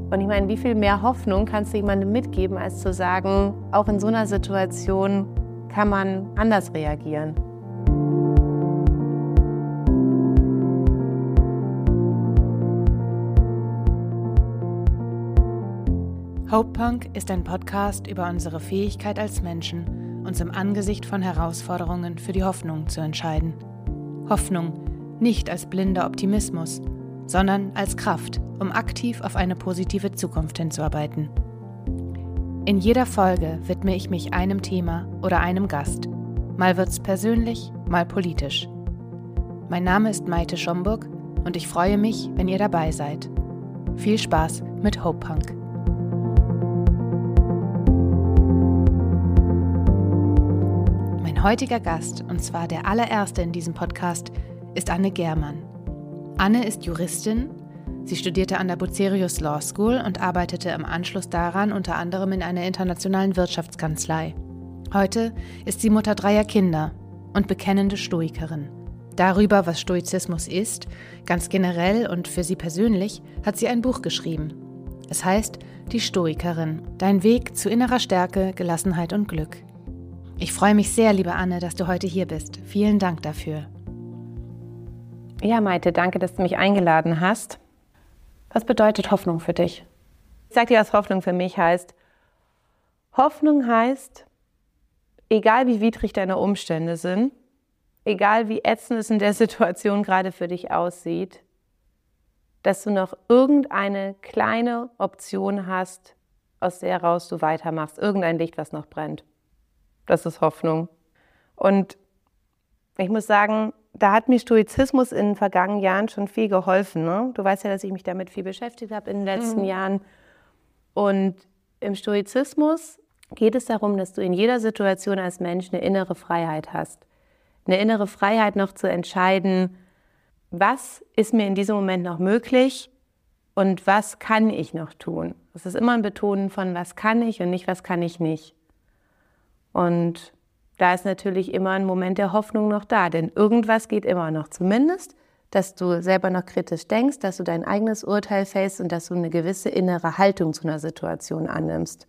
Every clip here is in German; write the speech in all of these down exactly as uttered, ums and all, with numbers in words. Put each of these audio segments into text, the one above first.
Und ich meine, wie viel mehr Hoffnung kannst du jemandem mitgeben, als zu sagen, auch in so einer Situation kann man anders reagieren. Hope Punk ist ein Podcast über unsere Fähigkeit als Menschen, uns im Angesicht von Herausforderungen für die Hoffnung zu entscheiden. Hoffnung nicht als blinder Optimismus, sondern als Kraft, um aktiv auf eine positive Zukunft hinzuarbeiten. In jeder Folge widme ich mich einem Thema oder einem Gast. Mal wird's persönlich, mal politisch. Mein Name ist Maite Schomburg und ich freue mich, wenn ihr dabei seid. Viel Spaß mit Hope Punk. Mein heutiger Gast, und zwar der allererste in diesem Podcast, ist Anne Gehrmann. Anne ist Juristin. Sie studierte an der Bucerius Law School und arbeitete im Anschluss daran unter anderem in einer internationalen Wirtschaftskanzlei. Heute ist sie Mutter dreier Kinder und bekennende Stoikerin. Darüber, was Stoizismus ist, ganz generell und für sie persönlich, hat sie ein Buch geschrieben. Es heißt Die Stoikerin, dein Weg zu innerer Stärke, Gelassenheit und Glück. Ich freue mich sehr, liebe Anne, dass du heute hier bist. Vielen Dank dafür. Ja, Maite, danke, dass du mich eingeladen hast. Was bedeutet Hoffnung für dich? Ich sag dir, was Hoffnung für mich heißt. Hoffnung heißt, egal wie widrig deine Umstände sind, egal wie ätzend es in der Situation gerade für dich aussieht, dass du noch irgendeine kleine Option hast, aus der heraus du weitermachst, irgendein Licht, was noch brennt. Das ist Hoffnung. Und ich muss sagen, da hat mir Stoizismus in den vergangenen Jahren schon viel geholfen. Ne? Du weißt ja, dass ich mich damit viel beschäftigt habe in den letzten mhm. Jahren. Und im Stoizismus geht es darum, dass du in jeder Situation als Mensch eine innere Freiheit hast. Eine innere Freiheit noch zu entscheiden, was ist mir in diesem Moment noch möglich und was kann ich noch tun. Es ist immer ein Betonen von, was kann ich und nicht, was kann ich nicht. Und da ist natürlich immer ein Moment der Hoffnung noch da, denn irgendwas geht immer noch. Zumindest, dass du selber noch kritisch denkst, dass du dein eigenes Urteil fällst und dass du eine gewisse innere Haltung zu einer Situation annimmst.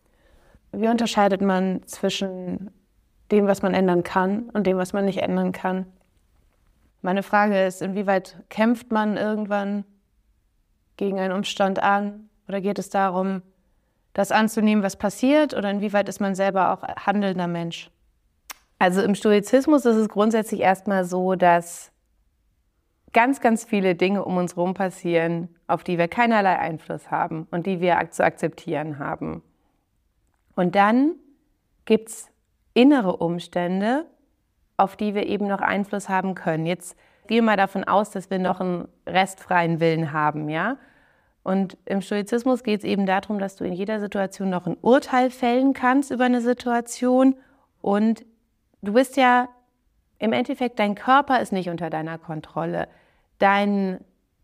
Wie unterscheidet man zwischen dem, was man ändern kann und dem, was man nicht ändern kann? Meine Frage ist, inwieweit kämpft man irgendwann gegen einen Umstand an? Oder geht es darum, das anzunehmen, was passiert? Oder inwieweit ist man selber auch handelnder Mensch? Also im Stoizismus ist es grundsätzlich erstmal so, dass ganz, ganz viele Dinge um uns herum passieren, auf die wir keinerlei Einfluss haben und die wir zu akzeptieren haben. Und dann gibt es innere Umstände, auf die wir eben noch Einfluss haben können. Jetzt gehen wir mal davon aus, dass wir noch einen restfreien Willen haben, ja? Und im Stoizismus geht es eben darum, dass du in jeder Situation noch ein Urteil fällen kannst über eine Situation und du bist ja, im Endeffekt, dein Körper ist nicht unter deiner Kontrolle. Dein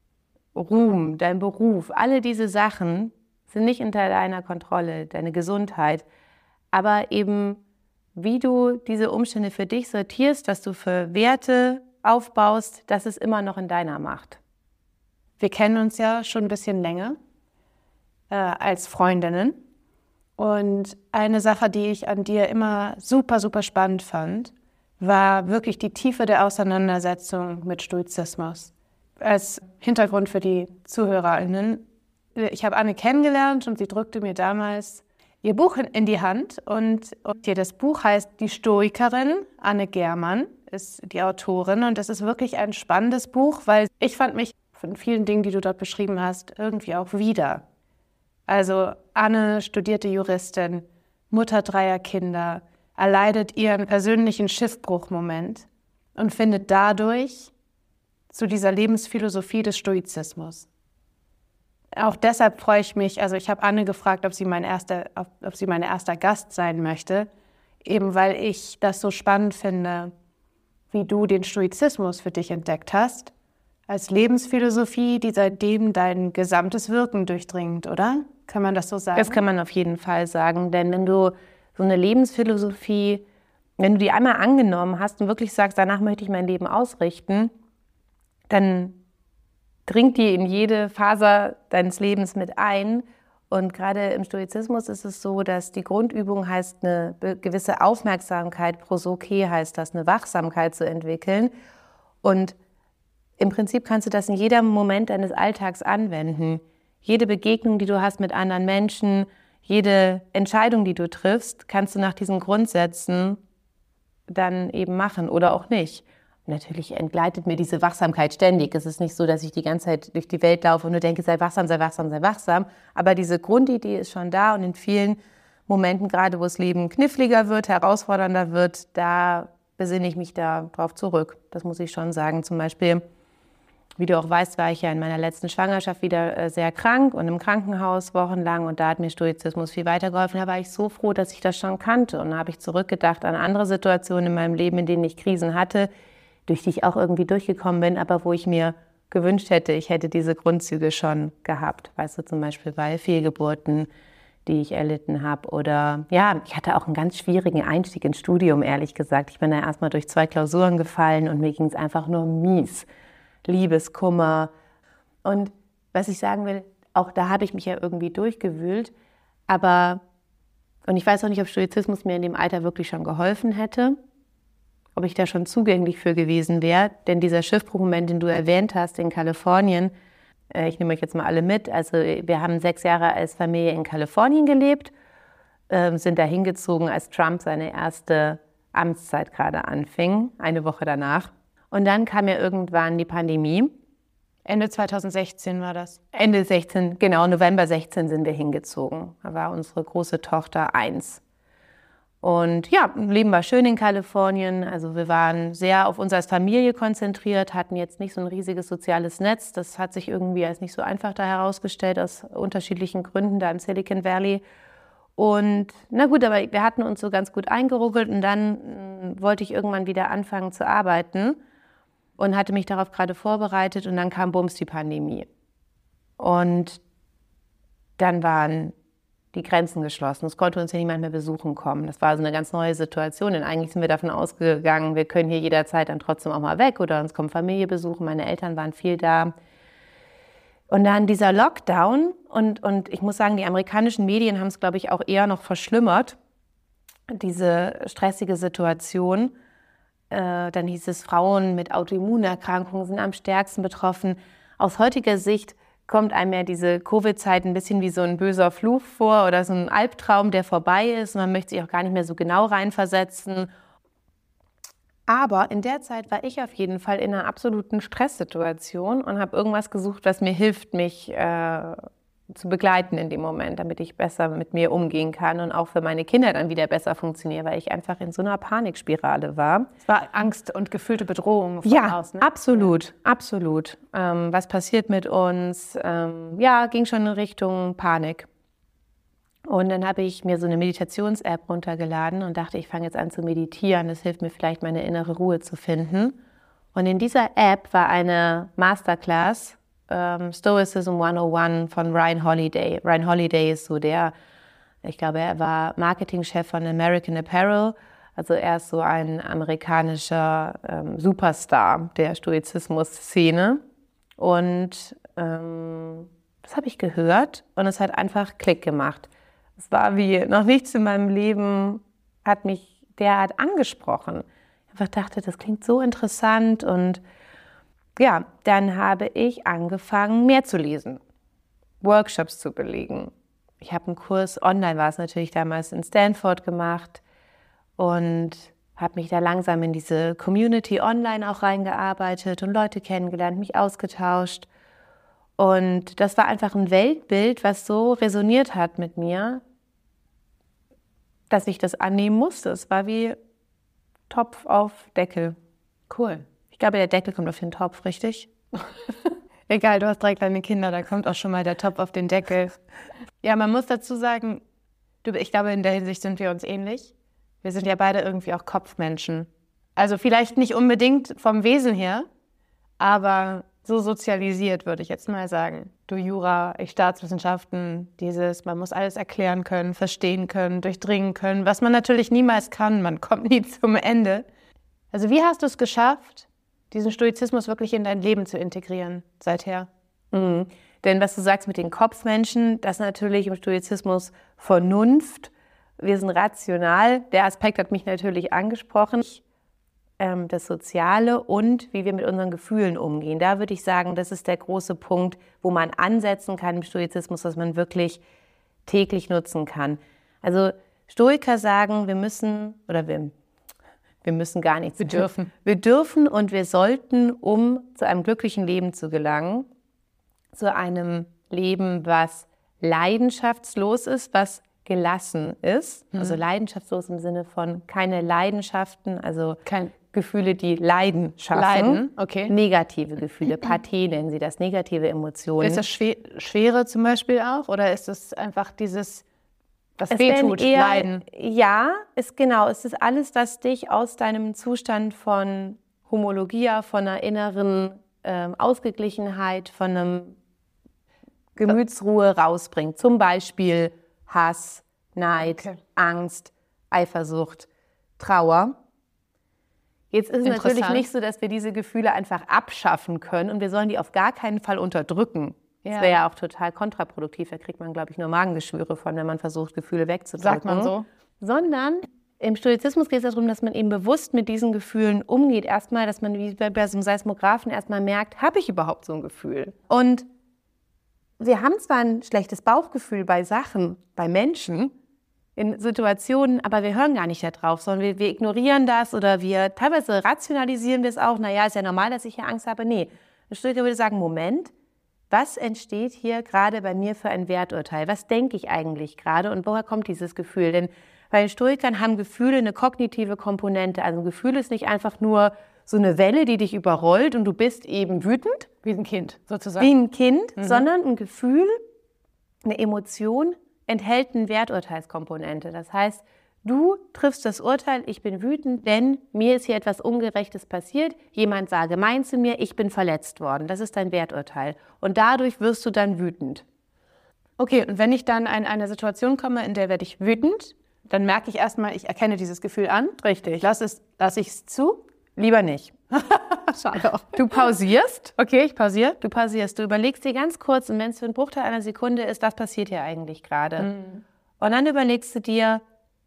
Ruhm, dein Beruf, alle diese Sachen sind nicht unter deiner Kontrolle, deine Gesundheit. Aber eben, wie du diese Umstände für dich sortierst, was du für Werte aufbaust, das ist immer noch in deiner Macht. Wir kennen uns ja schon ein bisschen länger äh, als Freundinnen. Und eine Sache, die ich an dir immer super, super spannend fand, war wirklich die Tiefe der Auseinandersetzung mit Stoizismus. Als Hintergrund für die ZuhörerInnen, ich habe Anne kennengelernt und sie drückte mir damals ihr Buch in die Hand. Und, und hier das Buch heißt Die Stoikerin, Anne Gehrmann ist die Autorin. Und das ist wirklich ein spannendes Buch, weil ich fand mich von vielen Dingen, die du dort beschrieben hast, irgendwie auch wieder. Also Anne, studierte Juristin, Mutter dreier Kinder, erleidet ihren persönlichen Schiffbruchmoment und findet dadurch zu dieser Lebensphilosophie des Stoizismus. Auch deshalb freue ich mich, also ich habe Anne gefragt, ob sie mein erster, ob, ob sie mein erster Gast sein möchte, eben weil ich das so spannend finde, wie du den Stoizismus für dich entdeckt hast, als Lebensphilosophie, die seitdem dein gesamtes Wirken durchdringt, oder? Kann man das so sagen? Das kann man auf jeden Fall sagen, denn wenn du so eine Lebensphilosophie, wenn du die einmal angenommen hast und wirklich sagst, danach möchte ich mein Leben ausrichten, dann dringt die in jede Faser deines Lebens mit ein. Und gerade im Stoizismus ist es so, dass die Grundübung heißt, eine gewisse Aufmerksamkeit, Prosoke heißt das, eine Wachsamkeit zu entwickeln. Und im Prinzip kannst du das in jedem Moment deines Alltags anwenden. Jede Begegnung, die du hast mit anderen Menschen, jede Entscheidung, die du triffst, kannst du nach diesen Grundsätzen dann eben machen oder auch nicht. Natürlich entgleitet mir diese Wachsamkeit ständig. Es ist nicht so, dass ich die ganze Zeit durch die Welt laufe und nur denke, sei wachsam, sei wachsam, sei wachsam. Aber diese Grundidee ist schon da und in vielen Momenten, gerade wo das Leben kniffliger wird, herausfordernder wird, da besinne ich mich da drauf zurück. Das muss ich schon sagen. Zum Beispiel, wie du auch weißt, war ich ja in meiner letzten Schwangerschaft wieder sehr krank und im Krankenhaus wochenlang und da hat mir Stoizismus viel weitergeholfen. Da war ich so froh, dass ich das schon kannte und da habe ich zurückgedacht an andere Situationen in meinem Leben, in denen ich Krisen hatte, durch die ich auch irgendwie durchgekommen bin, aber wo ich mir gewünscht hätte, ich hätte diese Grundzüge schon gehabt. Weißt du, zum Beispiel bei Fehlgeburten, die ich erlitten habe. Oder ja, ich hatte auch einen ganz schwierigen Einstieg ins Studium, ehrlich gesagt. Ich bin da erstmal durch zwei Klausuren gefallen und mir ging es einfach nur mies. Liebeskummer. Und was ich sagen will, auch da habe ich mich ja irgendwie durchgewühlt. Aber, und ich weiß auch nicht, ob Stoizismus mir in dem Alter wirklich schon geholfen hätte, ob ich da schon zugänglich für gewesen wäre. Denn dieser Schiffbruchmoment, den du erwähnt hast in Kalifornien, äh, ich nehme euch jetzt mal alle mit. Also wir haben sechs Jahre als Familie in Kalifornien gelebt, äh, sind da hingezogen, als Trump seine erste Amtszeit gerade anfing, eine Woche danach. Und dann kam ja irgendwann die Pandemie. Ende zweitausendsechzehn war das. Ende sechzehn, genau, November sechzehn sind wir hingezogen. Da war unsere große Tochter eins. Und ja, Leben war schön in Kalifornien. Also wir waren sehr auf uns als Familie konzentriert, hatten jetzt nicht so ein riesiges soziales Netz. Das hat sich irgendwie als nicht so einfach da herausgestellt, aus unterschiedlichen Gründen da im Silicon Valley. Und na gut, aber wir hatten uns so ganz gut eingeruckelt und dann mh, wollte ich irgendwann wieder anfangen zu arbeiten und hatte mich darauf gerade vorbereitet und dann kam bums die Pandemie. Und dann waren die Grenzen geschlossen. Es konnte uns ja niemand mehr besuchen kommen. Das war also eine ganz neue Situation, denn eigentlich sind wir davon ausgegangen, wir können hier jederzeit dann trotzdem auch mal weg oder uns kommt Familie besuchen. Meine Eltern waren viel da. Und dann dieser Lockdown und, und ich muss sagen, die amerikanischen Medien haben es, glaube ich, auch eher noch verschlimmert, diese stressige Situation. Äh, dann hieß es, Frauen mit Autoimmunerkrankungen sind am stärksten betroffen. Aus heutiger Sicht kommt einem ja diese Covid-Zeit ein bisschen wie so ein böser Fluch vor oder so ein Albtraum, der vorbei ist. Man möchte sich auch gar nicht mehr so genau reinversetzen. Aber in der Zeit war ich auf jeden Fall in einer absoluten Stresssituation und habe irgendwas gesucht, was mir hilft, mich äh, zu begleiten in dem Moment, damit ich besser mit mir umgehen kann und auch für meine Kinder dann wieder besser funktioniere, weil ich einfach in so einer Panikspirale war. Es war Angst und gefühlte Bedrohung von ja, außen. Ne? Absolut, ja, absolut. Ähm, was passiert mit uns? Ähm, ja, ging schon in Richtung Panik. Und dann habe ich mir so eine Meditations-App runtergeladen und dachte, ich fange jetzt an zu meditieren. Das hilft mir vielleicht, meine innere Ruhe zu finden. Und in dieser App war eine Masterclass, ähm, Stoicism hunderteins von Ryan Holiday. Ryan Holiday ist so der, ich glaube, er war Marketingchef von American Apparel. Also er ist so ein amerikanischer ähm, Superstar der Stoizismus-Szene. Und ähm, das habe ich gehört und es hat einfach Klick gemacht. Es war wie noch nichts in meinem Leben hat mich derart angesprochen. Ich einfach dachte, das klingt so interessant und ja, dann habe ich angefangen, mehr zu lesen, Workshops zu belegen. Ich habe einen Kurs, online war es natürlich damals, in Stanford gemacht und habe mich da langsam in diese Community online auch reingearbeitet und Leute kennengelernt, mich ausgetauscht. Und das war einfach ein Weltbild, was so resoniert hat mit mir, dass ich das annehmen musste. Es war wie Topf auf Deckel. Cool. Ich glaube, der Deckel kommt auf den Topf, richtig? Egal, du hast drei kleine Kinder, da kommt auch schon mal der Topf auf den Deckel. Ja, man muss dazu sagen, du, ich glaube, in der Hinsicht sind wir uns ähnlich. Wir sind ja beide irgendwie auch Kopfmenschen. Also vielleicht nicht unbedingt vom Wesen her, aber so sozialisiert, würde ich jetzt mal sagen. Du Jura, ich Staatswissenschaften, dieses, man muss alles erklären können, verstehen können, durchdringen können, was man natürlich niemals kann, man kommt nie zum Ende. Also wie hast du es geschafft, diesen Stoizismus wirklich in dein Leben zu integrieren seither? Mhm. Denn was du sagst mit den Kopfmenschen, das ist natürlich im Stoizismus Vernunft. Wir sind rational. Der Aspekt hat mich natürlich angesprochen. Ähm, das Soziale und wie wir mit unseren Gefühlen umgehen. Da würde ich sagen, das ist der große Punkt, wo man ansetzen kann im Stoizismus, was man wirklich täglich nutzen kann. Also Stoiker sagen, wir müssen, oder wir, wir müssen gar nichts. Wir dürfen. Wir dürfen und wir sollten, um zu einem glücklichen Leben zu gelangen, zu einem Leben, was leidenschaftslos ist, was gelassen ist. Mhm. Also leidenschaftslos im Sinne von keine Leidenschaften, also kein Gefühle, die Leiden schaffen. Leiden, okay. Negative Gefühle, Pathie nennen sie das, negative Emotionen. Ist das Schwe- Schwere zum Beispiel auch? Oder ist es einfach dieses, was es wehtut, eher, Leiden? Ja, ist genau. Es ist alles, was dich aus deinem Zustand von Homologia, von einer inneren ähm, Ausgeglichenheit, von einem Gemütsruhe rausbringt. Zum Beispiel Hass, Neid, okay. Angst, Eifersucht, Trauer. Jetzt ist es natürlich nicht so, dass wir diese Gefühle einfach abschaffen können und wir sollen die auf gar keinen Fall unterdrücken. Ja. Das wäre ja auch total kontraproduktiv. Da kriegt man, glaube ich, nur Magengeschwüre von, wenn man versucht, Gefühle wegzudrücken. Sagt man so. Sondern im Stoizismus geht es darum, dass man eben bewusst mit diesen Gefühlen umgeht. Erstmal, dass man wie bei so einem Seismographen erstmal merkt, habe ich überhaupt so ein Gefühl? Und wir haben zwar ein schlechtes Bauchgefühl bei Sachen, bei Menschen, in Situationen, aber wir hören gar nicht darauf, sondern wir, wir ignorieren das oder wir teilweise rationalisieren wir es auch. Naja, ist ja normal, dass ich hier Angst habe. Nee, ein Stoiker würde sagen, Moment, was entsteht hier gerade bei mir für ein Werturteil? Was denke ich eigentlich gerade und woher kommt dieses Gefühl? Denn bei den Stoikern haben Gefühle eine kognitive Komponente. Also ein Gefühl ist nicht einfach nur so eine Welle, die dich überrollt und du bist eben wütend. Wie ein Kind sozusagen. Wie ein Kind, mhm. sondern ein Gefühl, eine Emotion, enthält eine Werturteilskomponente. Das heißt, du triffst das Urteil, ich bin wütend, denn mir ist hier etwas Ungerechtes passiert. Jemand sah gemein zu mir, ich bin verletzt worden. Das ist dein Werturteil. Und dadurch wirst du dann wütend. Okay, und wenn ich dann in eine Situation komme, in der werde ich wütend, dann merke ich erstmal, ich erkenne dieses Gefühl an. Richtig. Lass es, lass ich es zu? Lieber nicht. Schade auch. Du pausierst. Okay, ich pausiere. Du pausierst. Du überlegst dir ganz kurz, und wenn es für einen Bruchteil einer Sekunde ist, was passiert hier eigentlich gerade? Mhm. Und dann überlegst du dir,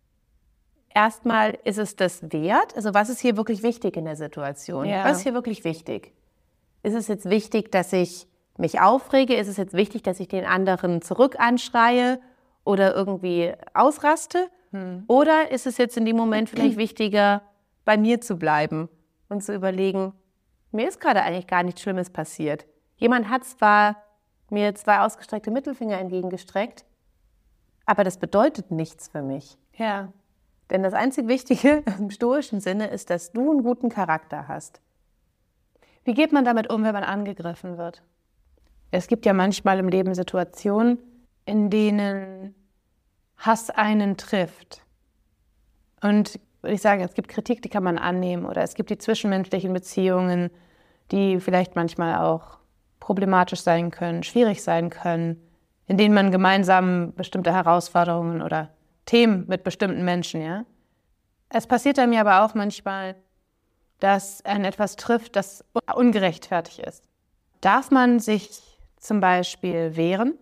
erstmal, ist es das wert? Also was ist hier wirklich wichtig in der Situation? Ja. Was ist hier wirklich wichtig? Ist es jetzt wichtig, dass ich mich aufrege? Ist es jetzt wichtig, dass ich den anderen zurück anschreie oder irgendwie ausraste? Mhm. Oder ist es jetzt in dem Moment vielleicht wichtiger, bei mir zu bleiben und zu überlegen, mir ist gerade eigentlich gar nichts Schlimmes passiert. Jemand hat zwar mir zwei ausgestreckte Mittelfinger entgegengestreckt, aber das bedeutet nichts für mich. Ja. Denn das einzig Wichtige im stoischen Sinne ist, dass du einen guten Charakter hast. Wie geht man damit um, wenn man angegriffen wird? Es gibt ja manchmal im Leben Situationen, in denen Hass einen trifft. Und würde ich sagen, es gibt Kritik, die kann man annehmen, oder es gibt die zwischenmenschlichen Beziehungen, die vielleicht manchmal auch problematisch sein können, schwierig sein können, in denen man gemeinsam bestimmte Herausforderungen oder Themen mit bestimmten Menschen, ja. Es passiert einem ja aber auch manchmal, dass einen etwas trifft, das ungerechtfertigt ist. Darf man sich zum Beispiel wehren?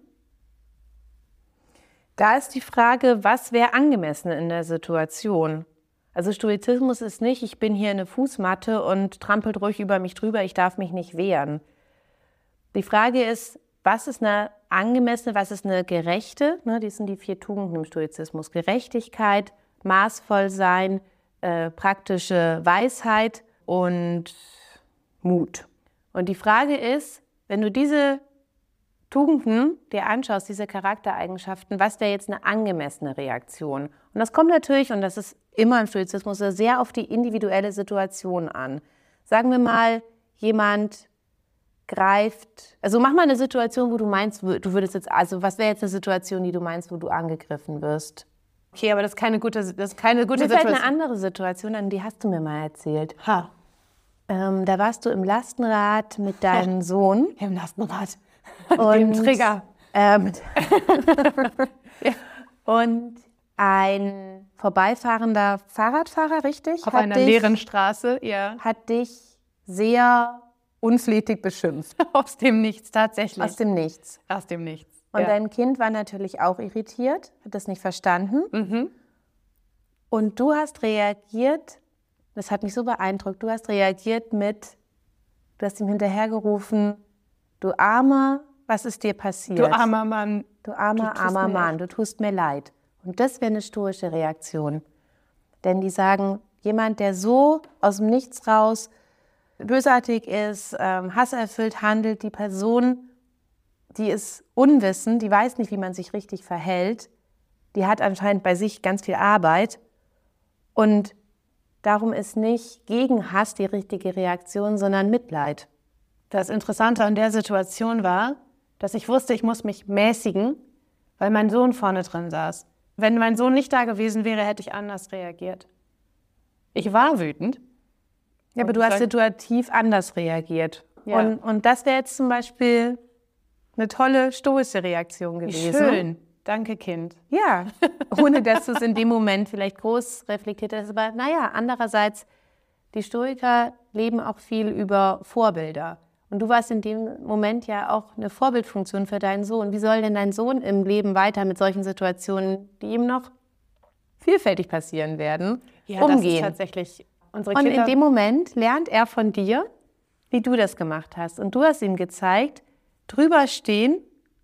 Da ist die Frage, was wäre angemessen in der Situation? Also Stoizismus ist nicht, ich bin hier eine Fußmatte und trampelt ruhig über mich drüber, ich darf mich nicht wehren. Die Frage ist, was ist eine angemessene, was ist eine gerechte? Ne, das sind die vier Tugenden im Stoizismus. Gerechtigkeit, maßvoll sein, äh, praktische Weisheit und Mut. Und die Frage ist, wenn du diese Tugenden dir anschaust, diese Charaktereigenschaften, was wäre jetzt eine angemessene Reaktion? Und das kommt natürlich, und das ist immer im Stoizismus, sehr auf die individuelle Situation an. Sagen wir mal, jemand greift, also mach mal eine Situation, wo du meinst, du würdest jetzt, also was wäre jetzt eine Situation, die du meinst, wo du angegriffen wirst? Okay, aber das ist keine gute, das ist keine gute Mir Situation. fällt eine andere Situation an, die hast du mir mal erzählt. Ha. Ähm, da warst du im Lastenrad mit deinem ja. Sohn. Im Lastenrad. Und, dem Trigger. Ähm, ja. Und ein vorbeifahrender Fahrradfahrer, richtig? Auf hat einer dich, leeren Straße, ja. Hat dich sehr unflätig beschimpft. Aus dem Nichts, tatsächlich. Aus dem Nichts. Aus dem Nichts. Und ja. dein Kind war natürlich auch irritiert, hat das nicht verstanden. Mhm. Und du hast reagiert, das hat mich so beeindruckt, du hast reagiert mit, du hast ihm hinterhergerufen, du Armer, was ist dir passiert? Du armer Mann. Du armer, du armer Mann, du tust mir leid. Und das wäre eine stoische Reaktion. Denn die sagen, jemand, der so aus dem Nichts raus bösartig ist, ähm, hasserfüllt handelt, die Person, die ist unwissend, die weiß nicht, wie man sich richtig verhält, die hat anscheinend bei sich ganz viel Arbeit. Und darum ist nicht gegen Hass die richtige Reaktion, sondern Mitleid. Das Interessante an der Situation war, dass ich wusste, ich muss mich mäßigen, weil mein Sohn vorne drin saß. Wenn mein Sohn nicht da gewesen wäre, hätte ich anders reagiert. Ich war wütend. Ja, aber du hast situativ anders reagiert. Ja. Und, und das wäre jetzt zum Beispiel eine tolle stoische Reaktion gewesen. Schön. Danke, Kind. Ja, ohne dass du es in dem Moment vielleicht groß reflektiert hast. Aber naja, andererseits, die Stoiker leben auch viel über Vorbilder. Und du warst in dem Moment ja auch eine Vorbildfunktion für deinen Sohn. Wie soll denn dein Sohn im Leben weiter mit solchen Situationen, die ihm noch vielfältig passieren werden, ja, umgehen? Das ist tatsächlich unsere Und Kinder. in dem Moment lernt er von dir, wie du das gemacht hast. Und du hast ihm gezeigt, drüber stehen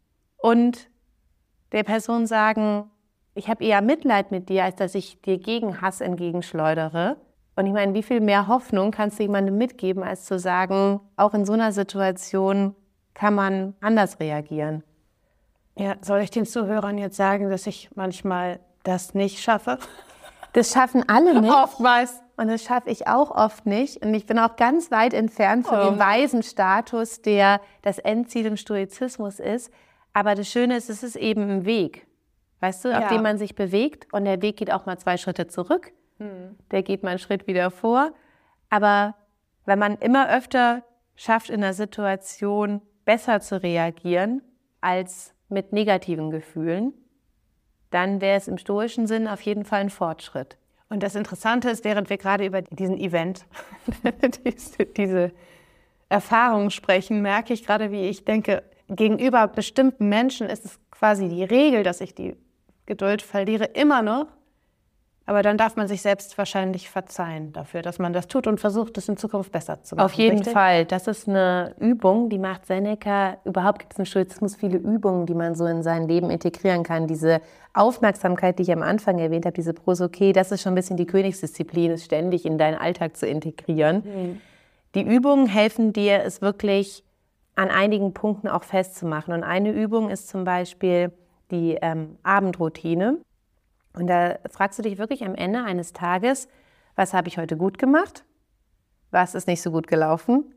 und der Person sagen, ich habe eher Mitleid mit dir, als dass ich dir gegen Hass entgegenschleudere. Und ich meine, wie viel mehr Hoffnung kannst du jemandem mitgeben, als zu sagen, auch in so einer Situation kann man anders reagieren. Ja, soll ich den Zuhörern jetzt sagen, dass ich manchmal das nicht schaffe? Das schaffen alle nicht. Oftmals. Und das schaffe ich auch oft nicht. Und ich bin auch ganz weit entfernt von Oh. dem weisen Status, der das Endziel im Stoizismus ist. Aber das Schöne ist, es ist eben ein Weg, weißt du, auf Ja. dem man sich bewegt. Und der Weg geht auch mal zwei Schritte zurück. Der geht mal einen Schritt wieder vor. Aber wenn man immer öfter schafft, in einer Situation besser zu reagieren als mit negativen Gefühlen, dann wäre es im stoischen Sinn auf jeden Fall ein Fortschritt. Und das Interessante ist, während wir gerade über diesen Event, diese, diese Erfahrung sprechen, merke ich gerade, wie ich denke, gegenüber bestimmten Menschen ist es quasi die Regel, dass ich die Geduld verliere, immer noch. Aber dann darf man sich selbst wahrscheinlich verzeihen dafür, dass man das tut und versucht, es in Zukunft besser zu machen. Auf jeden richtig? Fall. Das ist eine Übung, die macht Seneca. Überhaupt gibt es im Stoizismus viele Übungen, die man so in sein Leben integrieren kann. Diese Aufmerksamkeit, die ich am Anfang erwähnt habe, diese Prosoké, das ist schon ein bisschen die Königsdisziplin, es ständig in deinen Alltag zu integrieren. Mhm. Die Übungen helfen dir, es wirklich an einigen Punkten auch festzumachen. Und eine Übung ist zum Beispiel die ähm, Abendroutine. Und da fragst du dich wirklich am Ende eines Tages, was habe ich heute gut gemacht? Was ist nicht so gut gelaufen?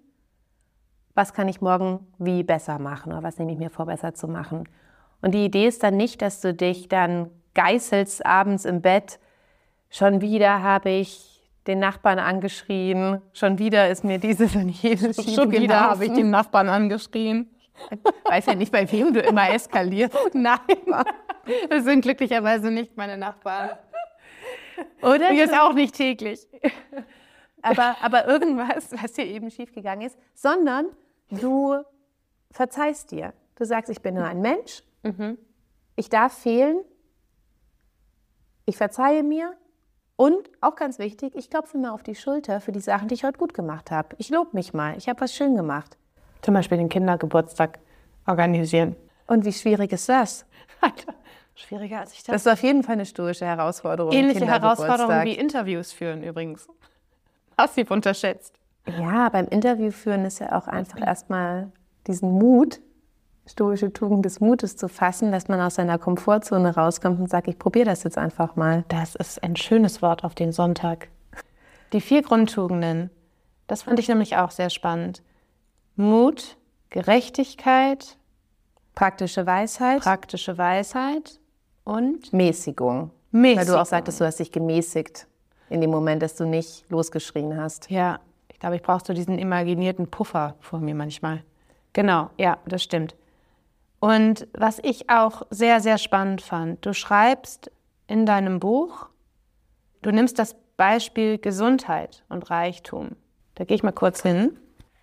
Was kann ich morgen wie besser machen? Oder was nehme ich mir vor, besser zu machen? Und die Idee ist dann nicht, dass du dich dann geißelst abends im Bett. Schon wieder habe ich den Nachbarn angeschrien. Schon wieder ist mir dieses und jenes schief Schon wieder gelaufen. habe ich den Nachbarn angeschrien. Ich weiß ja nicht, bei wem du immer eskalierst. Nein, das sind glücklicherweise nicht meine Nachbarn. Oder? Mir ist auch nicht täglich. Aber, aber irgendwas, was dir eben schiefgegangen ist, sondern du verzeihst dir. Du sagst, ich bin nur ein Mensch, mhm. ich darf fehlen, ich verzeihe mir und, auch ganz wichtig, ich klopfe mir auf die Schulter für die Sachen, die ich heute gut gemacht habe. Ich lobe mich mal, ich habe was schön gemacht. Zum Beispiel den Kindergeburtstag organisieren. Und wie schwierig ist das? Alter, schwieriger als ich dachte. Das ist auf jeden Fall eine stoische Herausforderung. Ähnliche Herausforderung wie Interviews führen übrigens. Massiv unterschätzt. Ja, beim Interview führen ist ja auch einfach erstmal diesen Mut, stoische Tugend des Mutes zu fassen, dass man aus seiner Komfortzone rauskommt und sagt, ich probiere das jetzt einfach mal. Das ist ein schönes Wort auf den Sonntag. Die vier Grundtugenden, das fand ich nämlich auch sehr spannend. Mut, Gerechtigkeit, praktische Weisheit, praktische Weisheit und Mäßigung. Mäßigung. Weil du auch sagtest, du hast dich gemäßigt in dem Moment, dass du nicht losgeschrien hast. Ja, ich glaube, ich brauche so diesen imaginierten Puffer vor mir manchmal. Genau, ja, das stimmt. Und was ich auch sehr, sehr spannend fand, du schreibst in deinem Buch, du nimmst das Beispiel Gesundheit und Reichtum. Da gehe ich mal kurz hin.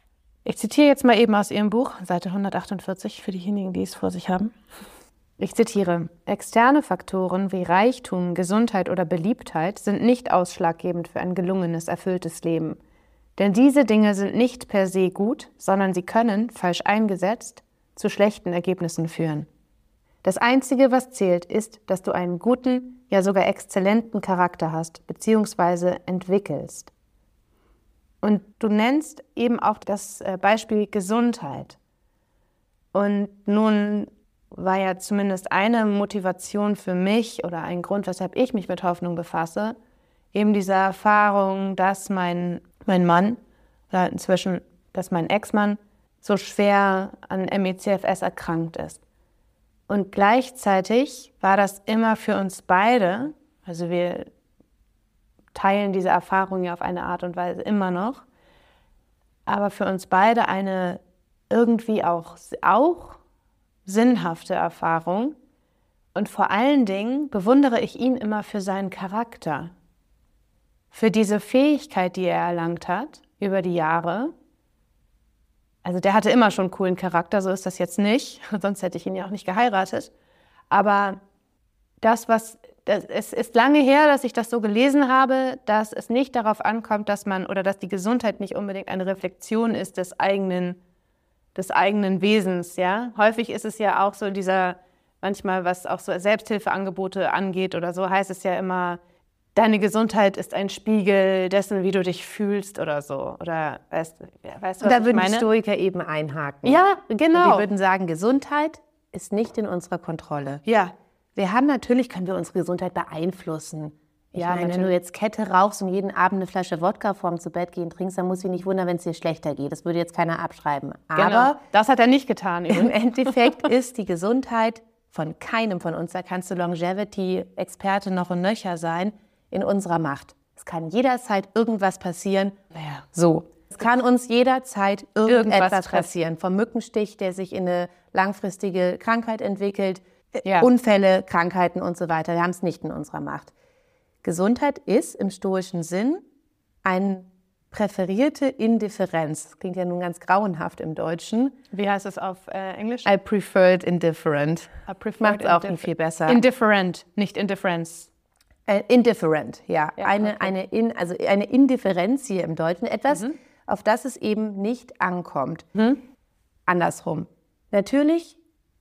Ich zitiere jetzt mal eben aus ihrem Buch, Seite hundertachtundvierzig, für diejenigen, die es vor sich haben. Ich zitiere: Externe Faktoren wie Reichtum, Gesundheit oder Beliebtheit sind nicht ausschlaggebend für ein gelungenes, erfülltes Leben. Denn diese Dinge sind nicht per se gut, sondern sie können, falsch eingesetzt, zu schlechten Ergebnissen führen. Das Einzige, was zählt, ist, dass du einen guten, ja sogar exzellenten Charakter hast, beziehungsweise entwickelst. Und du nennst eben auch das Beispiel Gesundheit. Und nun war ja zumindest eine Motivation für mich oder ein Grund, weshalb ich mich mit Hoffnung befasse, eben diese Erfahrung, dass mein, mein Mann, oder inzwischen, dass mein Ex-Mann so schwer an M E C F S erkrankt ist. Und gleichzeitig war das immer für uns beide, also wir teilen diese Erfahrung ja auf eine Art und Weise immer noch, aber für uns beide eine irgendwie auch, auch sinnhafte Erfahrung. Und vor allen Dingen bewundere ich ihn immer für seinen Charakter, für diese Fähigkeit, die er erlangt hat über die Jahre. Also der hatte immer schon einen coolen Charakter, so ist das jetzt nicht, sonst hätte ich ihn ja auch nicht geheiratet. Aber das, was, das, es ist lange her, dass ich das so gelesen habe, dass es nicht darauf ankommt, dass man, oder dass die Gesundheit nicht unbedingt eine Reflexion ist des eigenen, des eigenen Wesens, ja. Häufig ist es ja auch so dieser, manchmal was auch so Selbsthilfeangebote angeht oder so, heißt es ja immer, deine Gesundheit ist ein Spiegel dessen, wie du dich fühlst oder so. Oder weißt, weißt du, was Da ich würden meine? Historiker eben einhaken. Ja, genau. Die würden sagen, Gesundheit ist nicht in unserer Kontrolle. Ja. Wir haben natürlich, können wir unsere Gesundheit beeinflussen. Ich Ja, meine, wenn natürlich. du jetzt Kette rauchst und jeden Abend eine Flasche Wodka vorm zu Bett gehen trinkst, dann muss ich nicht wundern, wenn es dir schlechter geht. Das würde jetzt keiner abschreiben. Genau. Aber Das hat er nicht getan. im Übrigens. Endeffekt ist die Gesundheit von keinem von uns, da kannst du Longevity-Experte noch und nöcher sein, in unserer Macht. Es kann jederzeit irgendwas passieren. Naja. So. Es kann uns jederzeit irgendetwas Irgendwas passieren. Vom Mückenstich, der sich in eine langfristige Krankheit entwickelt, Ja. Unfälle, Krankheiten und so weiter. Wir haben es nicht in unserer Macht. Gesundheit ist im stoischen Sinn eine präferierte Indifferenz. Das klingt ja nun ganz grauenhaft im Deutschen. Wie heißt es auf äh, Englisch? I preferred indifferent. I preferred Macht es auch indif- nicht viel besser. Indifferent, nicht Indifference. Äh, indifferent, ja. Ja, eine, okay. eine, in, also eine Indifferenz hier im Deutschen. Etwas, Mhm. auf das es eben nicht ankommt. Andersrum. Natürlich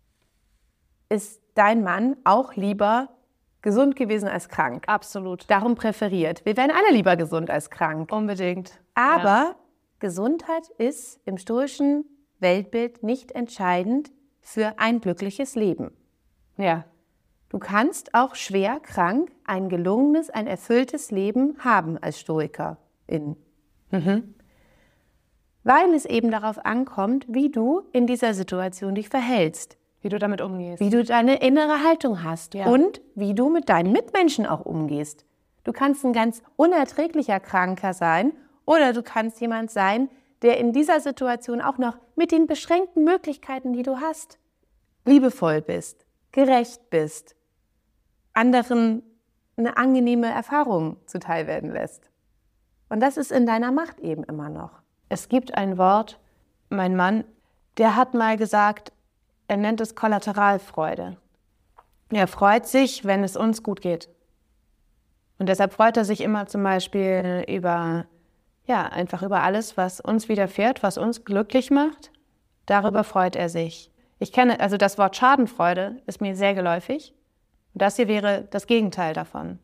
ist dein Mann auch lieber gesund gewesen als krank. Absolut. Darum präferiert. Wir wären alle lieber gesund als krank. Unbedingt. Aber Ja. Gesundheit ist im stoischen Weltbild nicht entscheidend für ein glückliches Leben. Ja. Du kannst auch schwer krank ein gelungenes, ein erfülltes Leben haben als Stoikerin. Mhm. Weil es eben darauf ankommt, wie du in dieser Situation dich verhältst, Wie du damit umgehst. wie du deine innere Haltung hast Ja. und wie du mit deinen Mitmenschen auch umgehst. Du kannst ein ganz unerträglicher Kranker sein oder du kannst jemand sein, der in dieser Situation auch noch mit den beschränkten Möglichkeiten, die du hast, liebevoll bist, gerecht bist, anderen eine angenehme Erfahrung zuteil werden lässt. Und das ist in deiner Macht eben immer noch. Es gibt ein Wort, mein Mann, der hat mal gesagt, er nennt es Kollateralfreude. Er freut sich, wenn es uns gut geht. Und deshalb freut er sich immer zum Beispiel über, ja, einfach über alles, was uns widerfährt, was uns glücklich macht. Darüber freut er sich. Ich kenne, also das Wort Schadenfreude ist mir sehr geläufig. Und das hier wäre das Gegenteil davon.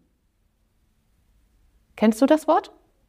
Kennst du das Wort?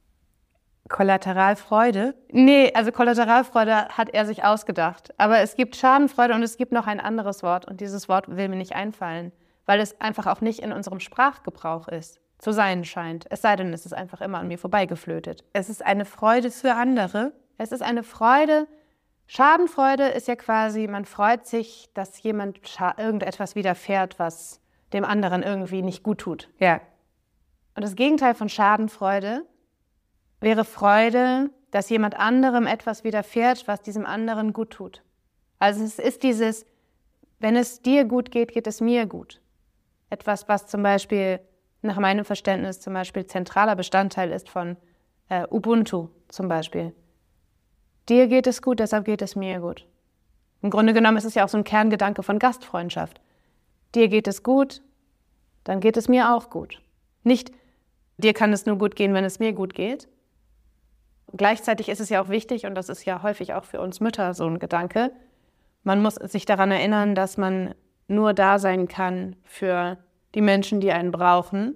Kollateralfreude? Nee, also Kollateralfreude hat er sich ausgedacht. Aber es gibt Schadenfreude und es gibt noch ein anderes Wort. Und dieses Wort will mir nicht einfallen, weil es einfach auch nicht in unserem Sprachgebrauch ist, zu sein scheint. Es sei denn, es ist einfach immer an mir vorbeigeflötet. Es ist eine Freude für andere. Es ist eine Freude. Schadenfreude ist ja quasi, man freut sich, dass jemand scha- irgendetwas widerfährt, was dem anderen irgendwie nicht gut tut. Ja. Und das Gegenteil von Schadenfreude wäre Freude, dass jemand anderem etwas widerfährt, was diesem anderen gut tut. Also es ist dieses, wenn es dir gut geht, geht es mir gut. Etwas, was zum Beispiel nach meinem Verständnis zum Beispiel zentraler Bestandteil ist von äh, Ubuntu zum Beispiel. dir geht es gut, deshalb geht es mir gut. Im Grunde genommen ist es ja auch so ein Kerngedanke von Gastfreundschaft. Dir geht es gut, dann geht es mir auch gut. Nicht, dir kann es nur gut gehen, wenn es mir gut geht. Gleichzeitig ist es ja auch wichtig, und das ist ja häufig auch für uns Mütter so ein Gedanke, man muss sich daran erinnern, dass man nur da sein kann für die Menschen, die einen brauchen,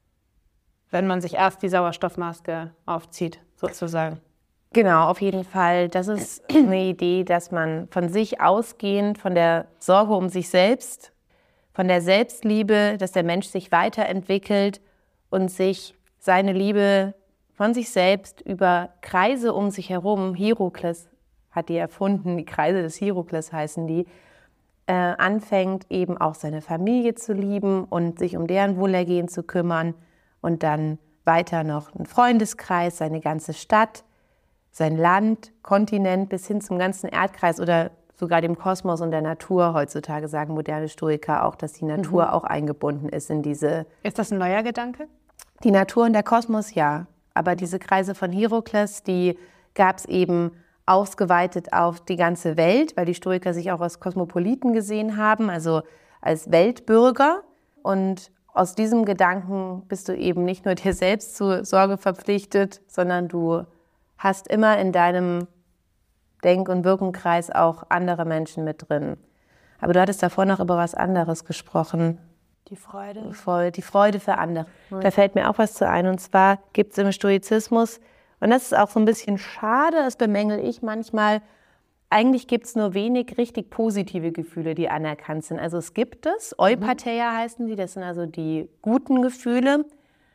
wenn man sich erst die Sauerstoffmaske aufzieht, sozusagen. Genau, auf jeden Fall. Das ist eine Idee, dass man von sich ausgehend, von der Sorge um sich selbst, von der Selbstliebe, dass der Mensch sich weiterentwickelt und sich seine Liebe von sich selbst über Kreise um sich herum, Hierokles hat die erfunden, die Kreise des Hierokles heißen die, äh, anfängt eben auch seine Familie zu lieben und sich um deren Wohlergehen zu kümmern und dann weiter noch einen Freundeskreis, seine ganze Stadt, sein Land, Kontinent bis hin zum ganzen Erdkreis oder sogar dem Kosmos und der Natur. Heutzutage sagen moderne Stoiker auch, dass die Natur mhm. auch eingebunden ist in diese... Ist das ein neuer Gedanke? Die Natur und der Kosmos, ja. Aber diese Kreise von Hierokles, die gab es eben ausgeweitet auf die ganze Welt, weil die Stoiker sich auch als Kosmopoliten gesehen haben, also als Weltbürger. Und aus diesem Gedanken bist du eben nicht nur dir selbst zur Sorge verpflichtet, sondern du hast immer in deinem Denk- und Wirkenkreis auch andere Menschen mit drin. Aber du hattest davor noch über was anderes gesprochen. Die Freude. Die Freude für andere. Da fällt mir auch was zu ein. Und zwar gibt es im Stoizismus, und das ist auch so ein bisschen schade, das bemängel ich manchmal, eigentlich gibt es nur wenig richtig positive Gefühle, die anerkannt sind. Also es gibt es, Eupatheia heißen die, das sind also die guten Gefühle.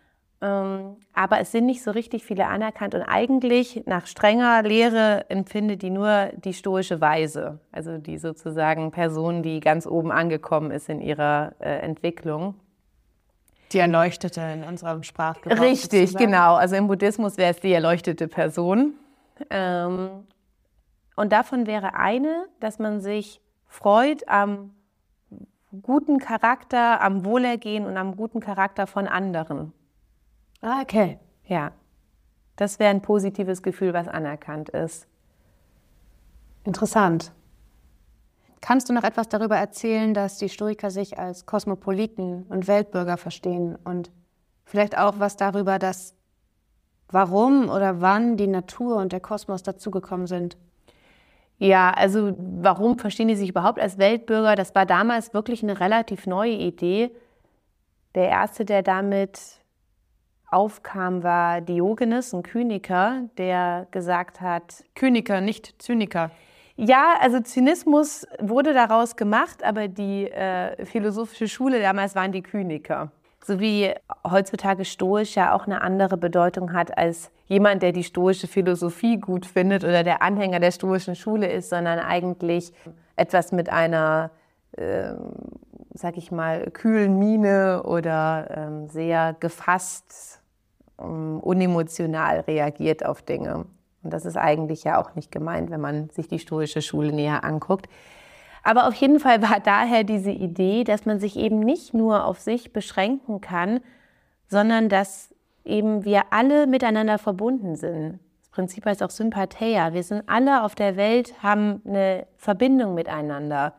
Ähm, aber es sind nicht so richtig viele anerkannt und eigentlich nach strenger Lehre empfindet die nur die stoische Weise, also die sozusagen Person, die ganz oben angekommen ist in ihrer äh, Entwicklung. Die Erleuchtete in unserem Sprachgebrauch. Richtig, sozusagen. Genau. Also im Buddhismus wäre es die erleuchtete Person. Ähm, und davon wäre eine, dass man sich freut am guten Charakter, am Wohlergehen und am guten Charakter von anderen. Ah, okay. Ja, das wäre ein positives Gefühl, was anerkannt ist. Interessant. Kannst du noch etwas darüber erzählen, dass die Stoiker sich als Kosmopoliten und Weltbürger verstehen und vielleicht auch was darüber, dass warum oder wann die Natur und der Kosmos dazugekommen sind? Ja, also warum verstehen die sich überhaupt als Weltbürger? Das war damals wirklich eine relativ neue Idee. Der erste, der damit aufkam, war Diogenes, ein Kyniker, der gesagt hat... Kyniker, nicht Zyniker. Ja, also Zynismus wurde daraus gemacht, aber die äh, philosophische Schule damals waren die Kyniker. So wie heutzutage stoisch ja auch eine andere Bedeutung hat als jemand, der die stoische Philosophie gut findet oder der Anhänger der stoischen Schule ist, sondern eigentlich etwas mit einer... Äh, sag ich mal, kühlen Miene oder ähm, sehr gefasst, ähm, unemotional reagiert auf Dinge. Und das ist eigentlich ja auch nicht gemeint, wenn man sich die stoische Schule näher anguckt. Aber auf jeden Fall war daher diese Idee, dass man sich eben nicht nur auf sich beschränken kann, sondern dass eben wir alle miteinander verbunden sind. Das Prinzip heißt auch Sympatheia. Wir sind alle auf der Welt, haben eine Verbindung miteinander.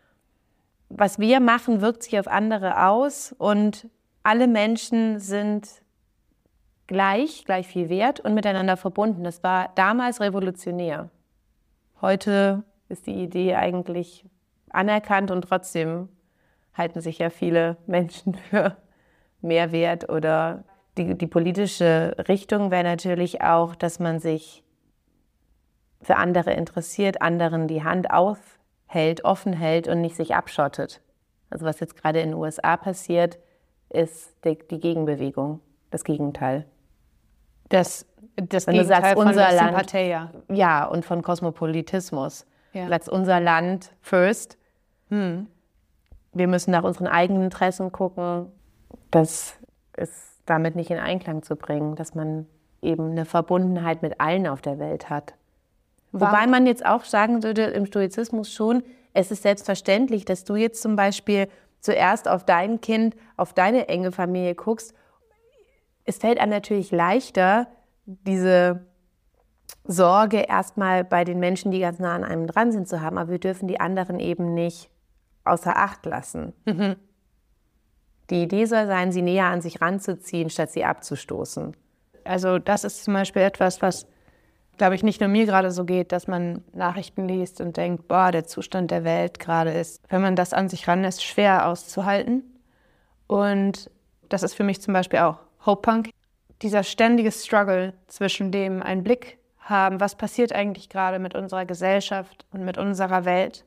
Was wir machen, wirkt sich auf andere aus und alle Menschen sind gleich, gleich viel wert und miteinander verbunden. Das war damals revolutionär. Heute ist die Idee eigentlich anerkannt und trotzdem halten sich ja viele Menschen für mehr wert. Oder die, die politische Richtung wäre natürlich auch, dass man sich für andere interessiert, anderen die Hand auf hält, offen hält und nicht sich abschottet. Also was jetzt gerade in den U S A passiert, ist die, die Gegenbewegung, das Gegenteil. Das, das Wenn Gegenteil du sagst, von unser Land, Sympatheia. Ja, und von Kosmopolitismus. Ja. Du sagst, unser Land first. Hm. Wir müssen nach unseren eigenen Interessen gucken. Das ist damit nicht in Einklang zu bringen, dass man eben eine Verbundenheit mit allen auf der Welt hat. Wobei man jetzt auch sagen würde, im Stoizismus schon, es ist selbstverständlich, dass du jetzt zum Beispiel zuerst auf dein Kind, auf deine enge Familie guckst. Es fällt einem natürlich leichter, diese Sorge erstmal bei den Menschen, die ganz nah an einem dran sind, zu haben, aber wir dürfen die anderen eben nicht außer Acht lassen. Mhm. Die Idee soll sein, sie näher an sich ranzuziehen, statt sie abzustoßen. Also das ist zum Beispiel etwas, was, glaube ich, nicht nur mir gerade so geht, dass man Nachrichten liest und denkt, boah, der Zustand der Welt gerade ist, wenn man das an sich ranlässt, schwer auszuhalten. Und das ist für mich zum Beispiel auch Hope Punk. Dieser ständige Struggle zwischen dem einen Blick haben, was passiert eigentlich gerade mit unserer Gesellschaft und mit unserer Welt.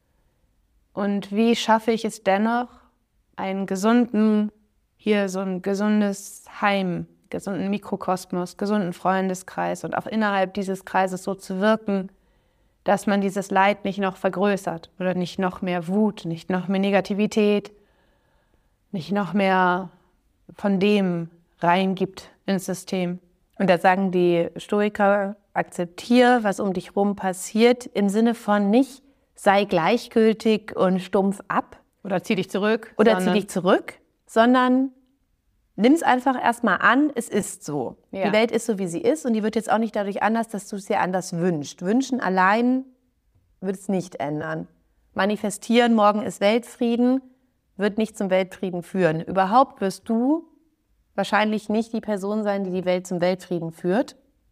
Und wie schaffe ich es dennoch, einen gesunden, hier so ein gesundes Heim, gesunden Mikrokosmos, gesunden Freundeskreis und auch innerhalb dieses Kreises so zu wirken, dass man dieses Leid nicht noch vergrößert oder nicht noch mehr Wut, nicht noch mehr Negativität, nicht noch mehr von dem reingibt ins System. Und da sagen die Stoiker, akzeptiere, was um dich rum passiert, im Sinne von nicht, sei gleichgültig und stumpf ab. Oder zieh dich zurück. Oder zieh dich zurück, sondern nimm es einfach erstmal an, es ist so. Ja. Die Welt ist so, wie sie ist und die wird jetzt auch nicht dadurch anders, dass du es dir anders wünschst. Wünschen allein wird es nicht ändern. Manifestieren, morgen ist Weltfrieden, wird nicht zum Weltfrieden führen. Überhaupt wirst du wahrscheinlich nicht die Person sein, die die Welt zum Weltfrieden führt.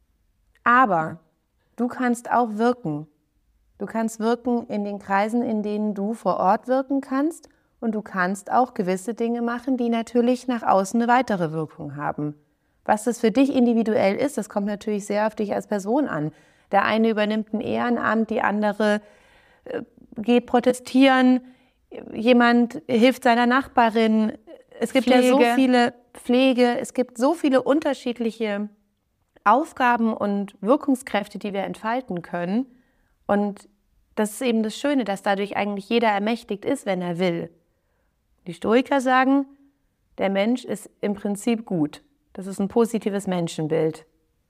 Aber du kannst auch wirken. Du kannst wirken in den Kreisen, in denen du vor Ort wirken kannst. Und du kannst auch gewisse Dinge machen, die natürlich nach außen eine weitere Wirkung haben. Was das für dich individuell ist, das kommt natürlich sehr auf dich als Person an. Der eine übernimmt ein Ehrenamt, die andere äh, geht protestieren, jemand hilft seiner Nachbarin. Es gibt Pflege. ja so viele Pflege, es gibt so viele unterschiedliche Aufgaben und Wirkungskräfte, die wir entfalten können. Und das ist eben das Schöne, dass dadurch eigentlich jeder ermächtigt ist, wenn er will. Die Stoiker sagen, der Mensch ist im Prinzip gut. Das ist ein positives Menschenbild.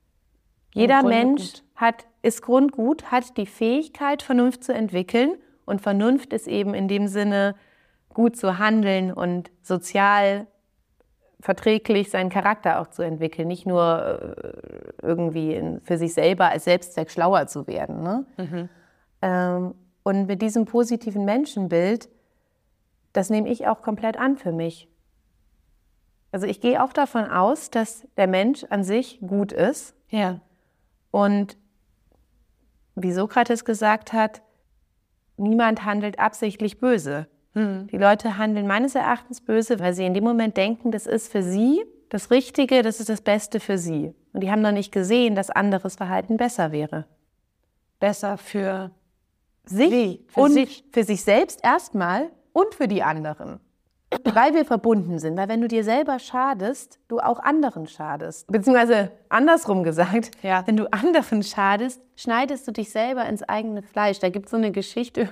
Jeder Mensch hat, ist grundgut, hat die Fähigkeit, Vernunft zu entwickeln. Und Vernunft ist eben in dem Sinne, gut zu handeln und sozial verträglich seinen Charakter auch zu entwickeln. Nicht nur irgendwie in, für sich selber als Selbstzweck schlauer zu werden. Ne? Mhm. Ähm, und mit diesem positiven Menschenbild, das nehme ich auch komplett an für mich. Also ich gehe auch davon aus, dass der Mensch an sich gut ist. Ja. Und wie Sokrates gesagt hat, niemand handelt absichtlich böse. Hm. Die Leute handeln meines Erachtens böse, weil sie in dem Moment denken, das ist für sie das Richtige, das ist das Beste für sie. Und die haben noch nicht gesehen, dass anderes Verhalten besser wäre. Besser für sich Wie? Für und sich. für sich selbst erstmal und für die anderen. Weil wir verbunden sind. Weil wenn du dir selber schadest, du auch anderen schadest. Beziehungsweise andersrum gesagt, Ja. wenn du anderen schadest, schneidest du dich selber ins eigene Fleisch. Da gibt es so eine Geschichte,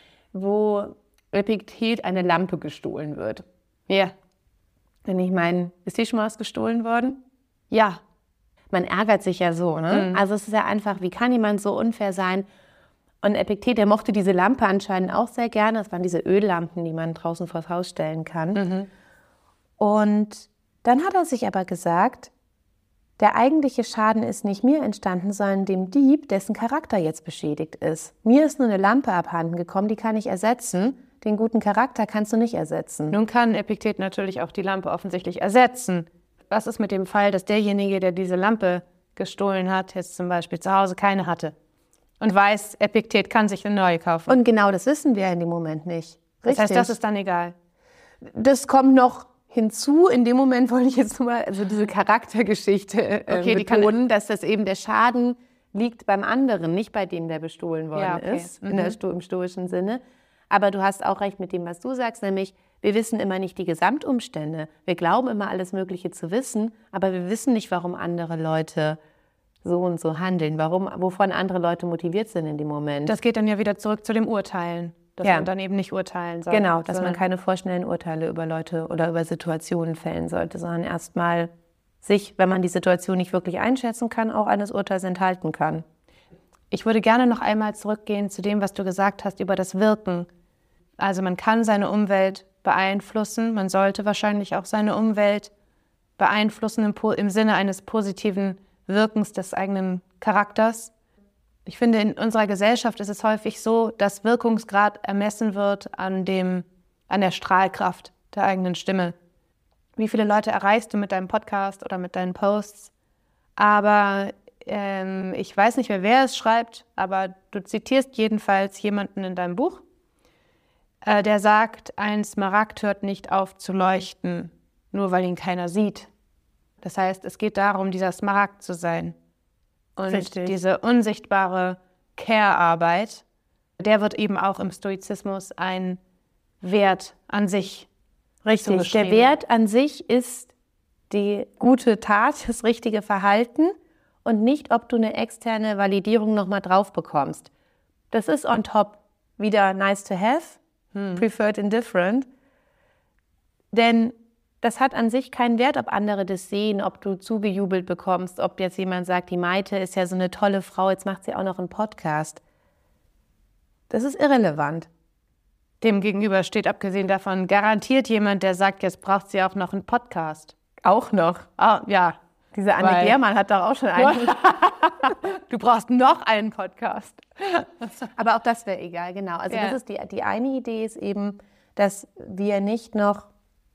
wo Epiktet eine Lampe gestohlen wird. Ja. Wenn ich meine, ist die schon mal was gestohlen worden? Ja. Man ärgert sich ja so, ne? Mhm. Also es ist ja einfach, wie kann jemand so unfair sein? Und Epiktet, der mochte diese Lampe anscheinend auch sehr gerne. Das waren diese Öllampen, die man draußen vors Haus stellen kann. Mhm. Und dann hat er sich aber gesagt, der eigentliche Schaden ist nicht mir entstanden, sondern dem Dieb, dessen Charakter jetzt beschädigt ist. Mir ist nur eine Lampe abhanden gekommen, die kann ich ersetzen. Den guten Charakter kannst du nicht ersetzen. Nun kann Epiktet natürlich auch die Lampe offensichtlich ersetzen. Was ist mit dem Fall, dass derjenige, der diese Lampe gestohlen hat, jetzt zum Beispiel zu Hause keine hatte und weiß, Epiktet kann sich eine neue kaufen? Und genau das wissen wir in dem Moment nicht. Das heißt, Richtig. das ist dann egal. Das kommt noch hinzu. In dem Moment wollte ich jetzt nur mal also diese Charaktergeschichte äh, Okay, die kann- betonen, dass das eben der Schaden liegt beim anderen, nicht bei dem, der bestohlen worden Ja, okay. ist, in der Mhm. Sto- im stoischen Sinne. Aber du hast auch recht mit dem, was du sagst, nämlich wir wissen immer nicht die Gesamtumstände. Wir glauben immer alles Mögliche zu wissen, aber wir wissen nicht, warum andere Leute so und so handeln, warum, wovon andere Leute motiviert sind in dem Moment. Das geht dann ja wieder zurück zu dem Urteilen, dass Ja. man dann eben nicht urteilen soll. Genau, dass man sondern- keine vorschnellen Urteile über Leute oder über Situationen fällen sollte, sondern erstmal sich, wenn man die Situation nicht wirklich einschätzen kann, auch eines Urteils enthalten kann. Ich würde gerne noch einmal zurückgehen zu dem, was du gesagt hast über das Wirken. Also man kann seine Umwelt beeinflussen, man sollte wahrscheinlich auch seine Umwelt beeinflussen im, im Sinne eines positiven Wirkens des eigenen Charakters. Ich finde, in unserer Gesellschaft ist es häufig so, dass Wirkungsgrad ermessen wird an dem, an der Strahlkraft der eigenen Stimme. Wie viele Leute erreichst du mit deinem Podcast oder mit deinen Posts? Aber ähm, ich weiß nicht mehr, wer es schreibt, aber du zitierst jedenfalls jemanden in deinem Buch, äh, der sagt, ein Smaragd hört nicht auf zu leuchten, nur weil ihn keiner sieht. Das heißt, es geht darum, dieser Smaragd zu sein. Und Richtig. diese unsichtbare Care-Arbeit, der wird eben auch im Stoizismus ein Wert an sich Richtig, der zugeschrieben. Wert an sich ist die gute Tat, das richtige Verhalten und nicht, ob du eine externe Validierung nochmal drauf bekommst. Das ist on top wieder nice to have, hm. preferred indifferent, denn das hat an sich keinen Wert, ob andere das sehen, ob du zugejubelt bekommst, ob jetzt jemand sagt, die Maite ist ja so eine tolle Frau, jetzt macht sie auch noch einen Podcast. Das ist irrelevant. Dem gegenüber steht, abgesehen davon, garantiert jemand, der sagt, jetzt braucht sie auch noch einen Podcast. Auch noch. Ah, ja. Diese Anne Weil- Germann hat doch auch schon einen. Du brauchst noch einen Podcast. Aber auch das wäre egal, genau. Also Ja. das ist die, die eine Idee ist eben, dass wir nicht noch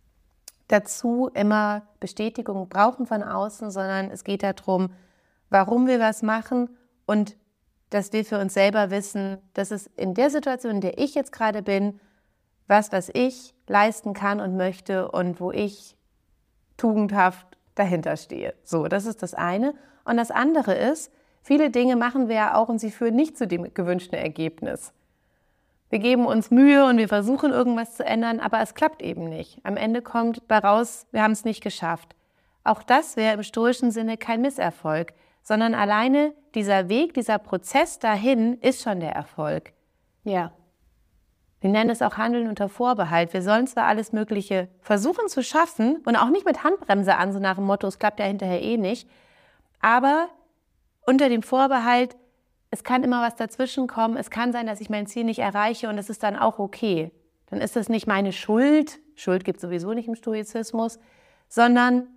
dazu immer Bestätigung brauchen von außen, sondern es geht darum, warum wir was machen und dass wir für uns selber wissen, dass es in der Situation, in der ich jetzt gerade bin, was, was ich leisten kann und möchte und wo ich tugendhaft dahinter stehe. So, das ist das eine. Und das andere ist, viele Dinge machen wir ja auch und sie führen nicht zu dem gewünschten Ergebnis. Wir geben uns Mühe und wir versuchen irgendwas zu ändern, aber es klappt eben nicht. Am Ende kommt daraus, wir haben es nicht geschafft. Auch das wäre im stoischen Sinne kein Misserfolg, sondern alleine dieser Weg, dieser Prozess dahin ist schon der Erfolg. Ja. Wir nennen es auch Handeln unter Vorbehalt. Wir sollen zwar alles Mögliche versuchen zu schaffen und auch nicht mit Handbremse an, so nach dem Motto, es klappt ja hinterher eh nicht, aber unter dem Vorbehalt, es kann immer was dazwischen kommen, es kann sein, dass ich mein Ziel nicht erreiche und es ist dann auch okay. Dann ist das nicht meine Schuld, Schuld gibt es sowieso nicht im Stoizismus, sondern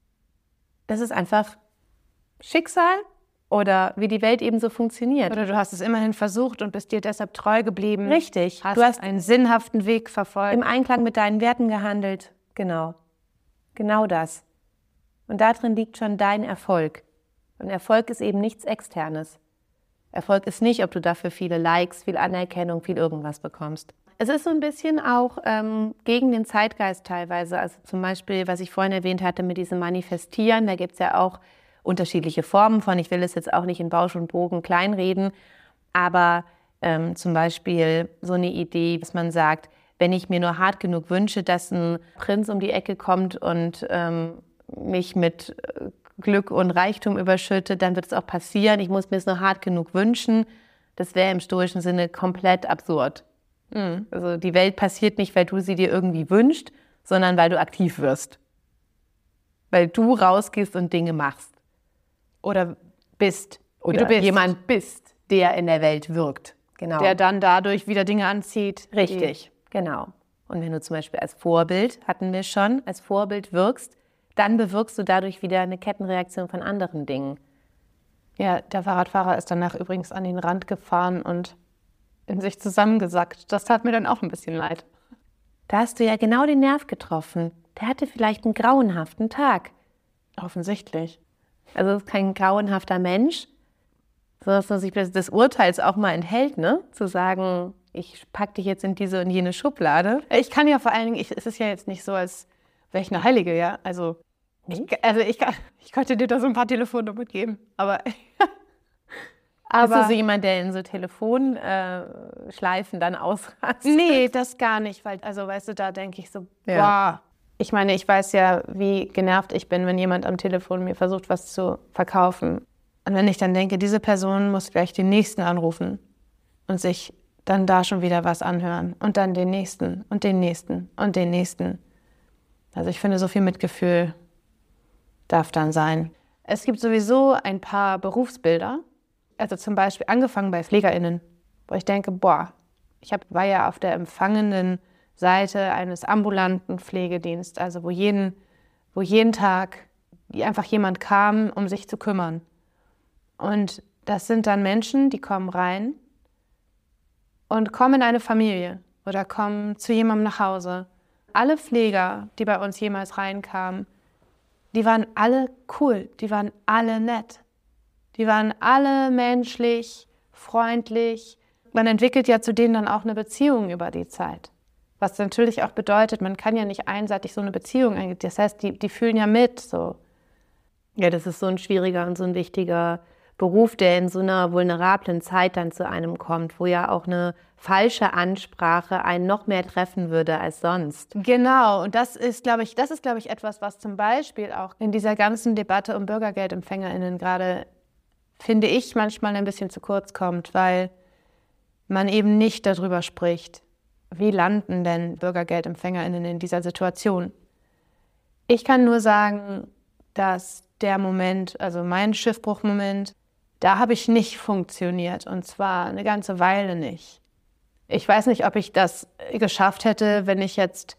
das ist einfach Schicksal oder wie die Welt eben so funktioniert. Oder du hast es immerhin versucht und bist dir deshalb treu geblieben. Richtig. Hast Du hast einen sinnhaften Weg verfolgt. im Einklang mit deinen Werten gehandelt. Genau. Genau das. Und darin liegt schon dein Erfolg. Und Erfolg ist eben nichts Externes. Erfolg ist nicht, ob du dafür viele Likes, viel Anerkennung, viel irgendwas bekommst. Es ist so ein bisschen auch ähm, gegen den Zeitgeist teilweise. Also zum Beispiel, was ich vorhin erwähnt hatte mit diesem Manifestieren, da gibt es ja auch unterschiedliche Formen von. Ich will es jetzt auch nicht in Bausch und Bogen kleinreden, aber ähm, zum Beispiel so eine Idee, dass man sagt, wenn ich mir nur hart genug wünsche, dass ein Prinz um die Ecke kommt und ähm, mich mit äh, Glück und Reichtum überschüttet, dann wird es auch passieren. Ich muss mir es nur hart genug wünschen. Das wäre im stoischen Sinne komplett absurd. Mhm. Also die Welt passiert nicht, weil du sie dir irgendwie wünschst, sondern weil du aktiv wirst. Weil du rausgehst und Dinge machst. Oder bist. Oder wie du bist. jemand bist, der in der Welt wirkt. Genau. Der dann dadurch wieder Dinge anzieht. Richtig, genau. Und wenn du zum Beispiel als Vorbild, hatten wir schon, als Vorbild wirkst, dann bewirkst du dadurch wieder eine Kettenreaktion von anderen Dingen. Ja, der Fahrradfahrer ist danach übrigens an den Rand gefahren und in sich zusammengesackt. Das tat mir dann auch ein bisschen leid. Da hast du ja genau den Nerv getroffen. Der hatte vielleicht einen grauenhaften Tag. Offensichtlich. Also es ist kein grauenhafter Mensch, sondern dass man sich des Urteils auch mal enthält, ne? Zu sagen, ich packe dich jetzt in diese und jene Schublade. Ich kann ja vor allen Dingen, ich, es ist ja jetzt nicht so, als wäre ich eine Heilige, ja. Also, ich, also ich, ich könnte dir da so ein paar Telefonnummern geben, aber... Aber bist du aber so jemand, der in so Telefonschleifen äh, dann ausrast? nee, das gar nicht, weil, also weißt du, da denke ich so, Ja. boah. Ich meine, ich weiß ja, wie genervt ich bin, wenn jemand am Telefon mir versucht, was zu verkaufen. Und wenn ich dann denke, diese Person muss gleich den Nächsten anrufen und sich dann da schon wieder was anhören und dann den Nächsten und den Nächsten und den Nächsten. Also ich finde, so viel Mitgefühl darf dann sein. Es gibt sowieso ein paar Berufsbilder, also zum Beispiel angefangen bei PflegerInnen, wo ich denke, boah, ich hab, war ja auf der empfangenden Seite eines ambulanten Pflegedienstes, also wo jeden, wo jeden Tag einfach jemand kam, um sich zu kümmern. Und das sind dann Menschen, die kommen rein und kommen in eine Familie oder kommen zu jemandem nach Hause. Alle Pfleger, die bei uns jemals reinkamen, die waren alle cool, die waren alle nett. Die waren alle menschlich, freundlich. Man entwickelt ja zu denen dann auch eine Beziehung über die Zeit. Was natürlich auch bedeutet, man kann ja nicht einseitig so eine Beziehung eingehen. Das heißt, die, die fühlen ja mit. So. Ja, das ist so ein schwieriger und so ein wichtiger Beruf, der in so einer vulnerablen Zeit dann zu einem kommt, wo ja auch eine falsche Ansprache einen noch mehr treffen würde als sonst. Genau, und das ist, glaube ich, das ist, glaube ich, etwas, was zum Beispiel auch in dieser ganzen Debatte um BürgergeldempfängerInnen gerade, finde ich, manchmal ein bisschen zu kurz kommt, weil man eben nicht darüber spricht, wie landen denn BürgergeldempfängerInnen in dieser Situation. Ich kann nur sagen, dass der Moment, also mein Schiffbruchmoment, da habe ich nicht funktioniert, und zwar eine ganze Weile nicht. Ich weiß nicht, ob ich das geschafft hätte, wenn ich jetzt,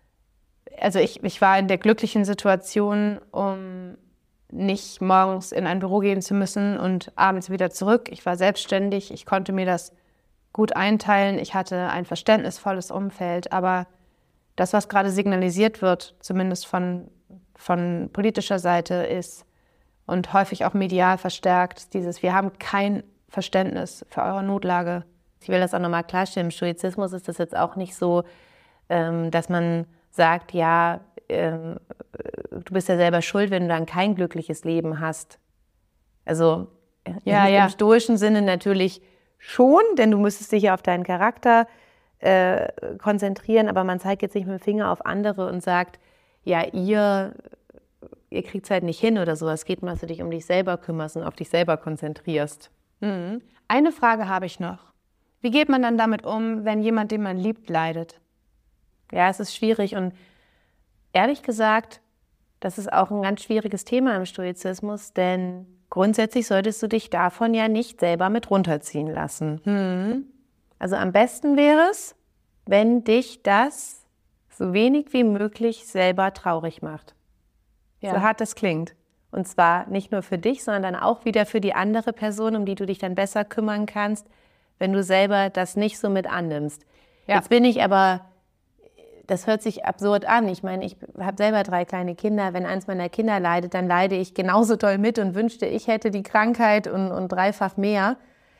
also ich, ich war in der glücklichen Situation, um nicht morgens in ein Büro gehen zu müssen und abends wieder zurück. Ich war selbstständig, ich konnte mir das gut einteilen, ich hatte ein verständnisvolles Umfeld, aber das, was gerade signalisiert wird, zumindest von, von politischer Seite, ist und häufig auch medial verstärkt, dieses, wir haben kein Verständnis für eure Notlage. Ich will das auch nochmal klarstellen, im Stoizismus ist das jetzt auch nicht so, dass man sagt, ja, du bist ja selber schuld, wenn du dann kein glückliches Leben hast. Also ja, ja. im stoischen Sinne natürlich schon, denn du müsstest dich ja auf deinen Charakter äh, konzentrieren, aber man zeigt jetzt nicht mit dem Finger auf andere und sagt, ja, ihr, ihr kriegt es halt nicht hin oder sowas. Es geht mal, dass du dich um dich selber kümmerst und auf dich selber konzentrierst. Mhm. Eine Frage habe ich noch. Wie geht man dann damit um, wenn jemand, den man liebt, leidet? Ja, es ist schwierig und ehrlich gesagt, das ist auch ein ganz schwieriges Thema im Stoizismus, denn grundsätzlich solltest du dich davon ja nicht selber mit runterziehen lassen. Mhm. Also am besten wäre es, wenn dich das so wenig wie möglich selber traurig macht. Ja. So hart das klingt. Und zwar nicht nur für dich, sondern auch wieder für die andere Person, um die du dich dann besser kümmern kannst, wenn du selber das nicht so mit annimmst. Ja. Jetzt bin ich aber, das hört sich absurd an. Ich meine, ich habe selber drei kleine Kinder. Wenn eins meiner Kinder leidet, dann leide ich genauso doll mit und wünschte, ich hätte die Krankheit und, und dreifach mehr.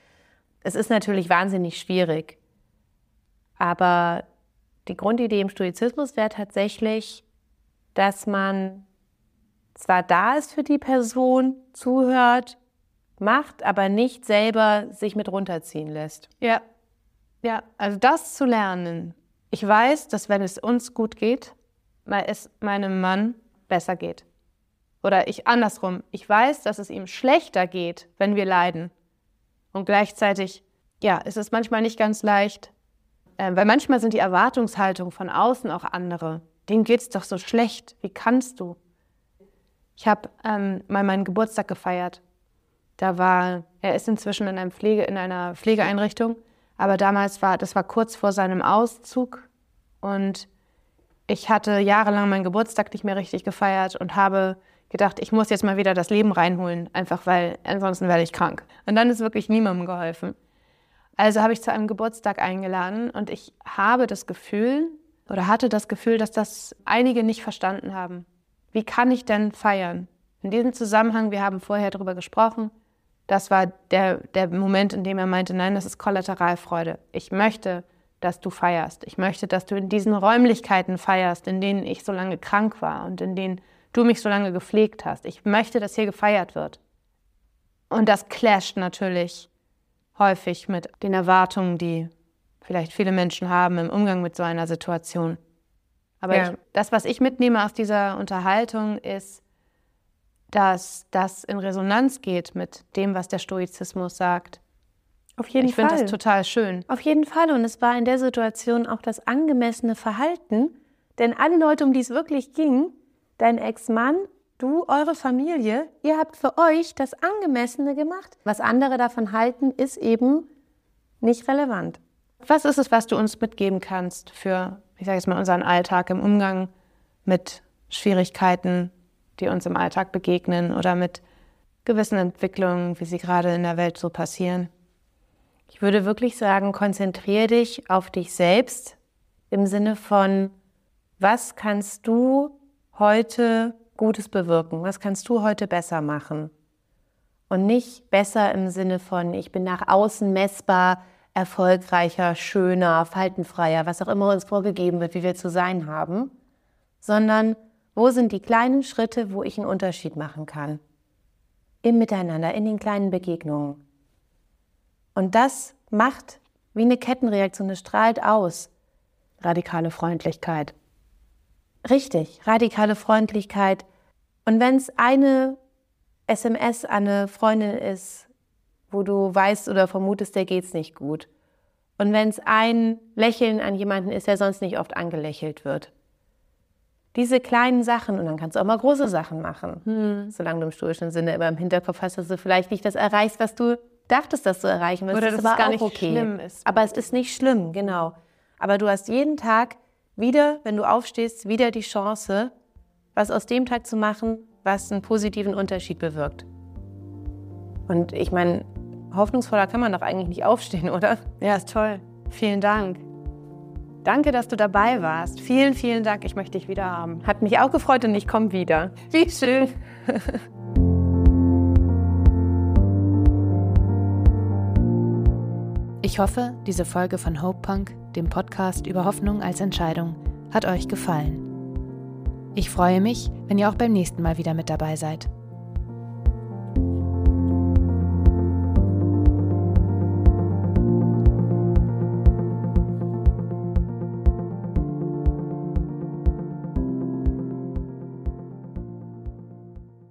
Es ist natürlich wahnsinnig schwierig. Aber die Grundidee im Stoizismus wäre tatsächlich, dass man zwar da ist für die Person, zuhört, macht, aber nicht selber sich mit runterziehen lässt. Ja, ja, also das zu lernen. Ich weiß, dass wenn es uns gut geht, es meinem Mann besser geht. Oder ich andersrum. Ich weiß, dass es ihm schlechter geht, wenn wir leiden. Und gleichzeitig, ja, ist es manchmal nicht ganz leicht, äh, weil manchmal sind die Erwartungshaltungen von außen auch andere. Denen geht's doch so schlecht. Wie kannst du? Ich habe ähm, mal meinen Geburtstag gefeiert. Da war, er ist inzwischen in, einem Pflege, in einer Pflegeeinrichtung, aber damals war, das war kurz vor seinem Auszug und ich hatte jahrelang meinen Geburtstag nicht mehr richtig gefeiert und habe gedacht, ich muss jetzt mal wieder das Leben reinholen, einfach weil ansonsten werde ich krank. Und dann ist wirklich niemandem geholfen. Also habe ich zu einem Geburtstag eingeladen und ich habe das Gefühl oder hatte das Gefühl, dass das einige nicht verstanden haben. Wie kann ich denn feiern? In diesem Zusammenhang, wir haben vorher darüber gesprochen, das war der, der Moment, in dem er meinte, nein, das ist Kollateralfreude. Ich möchte, dass du feierst. Ich möchte, dass du in diesen Räumlichkeiten feierst, in denen ich so lange krank war und in denen du mich so lange gepflegt hast. Ich möchte, dass hier gefeiert wird. Und das clasht natürlich häufig mit den Erwartungen, die vielleicht viele Menschen haben im Umgang mit so einer Situation. Aber ja. ich, das, was ich mitnehme aus dieser Unterhaltung, ist, dass das in Resonanz geht mit dem, was der Stoizismus sagt. Auf jeden ich Fall. Ich finde das total schön. Auf jeden Fall. Und es war in der Situation auch das angemessene Verhalten. Denn alle Leute, um die es wirklich ging, dein Ex-Mann, du, eure Familie, ihr habt für euch das Angemessene gemacht. Was andere davon halten, ist eben nicht relevant. Was ist es, was du uns mitgeben kannst für, ich sage jetzt mal, unseren Alltag im Umgang mit Schwierigkeiten, die uns im Alltag begegnen oder mit gewissen Entwicklungen, wie sie gerade in der Welt so passieren. Ich würde wirklich sagen, konzentriere dich auf dich selbst im Sinne von, was kannst du heute Gutes bewirken? Was kannst du heute besser machen? Und nicht besser im Sinne von, ich bin nach außen messbar, erfolgreicher, schöner, faltenfreier, was auch immer uns vorgegeben wird, wie wir zu sein haben, sondern wo sind die kleinen Schritte, wo ich einen Unterschied machen kann? Im Miteinander, in den kleinen Begegnungen. Und das macht wie eine Kettenreaktion, es strahlt aus. Radikale Freundlichkeit. Richtig, radikale Freundlichkeit. Und wenn es eine S M S an eine Freundin ist, wo du weißt oder vermutest, der geht's nicht gut. Und wenn es ein Lächeln an jemanden ist, der sonst nicht oft angelächelt wird. Diese kleinen Sachen, und dann kannst du auch mal große Sachen machen. Hm. Solange du im stoischen Sinne immer im Hinterkopf hast, dass du vielleicht nicht das erreichst, was du dachtest, dass du erreichen willst. Oder das dass ist aber es gar auch nicht okay. schlimm ist. Aber es ist nicht schlimm, genau. Aber du hast jeden Tag wieder, wenn du aufstehst, wieder die Chance, was aus dem Tag zu machen, was einen positiven Unterschied bewirkt. Und ich meine, hoffnungsvoller kann man doch eigentlich nicht aufstehen, oder? Ja, ist toll. Vielen Dank. Danke, dass du dabei warst. Vielen, vielen Dank. Ich möchte dich wieder haben. Hat mich auch gefreut und ich komme wieder. Wie schön. Ich hoffe, diese Folge von Hope Punk, dem Podcast über Hoffnung als Entscheidung, hat euch gefallen. Ich freue mich, wenn ihr auch beim nächsten Mal wieder mit dabei seid.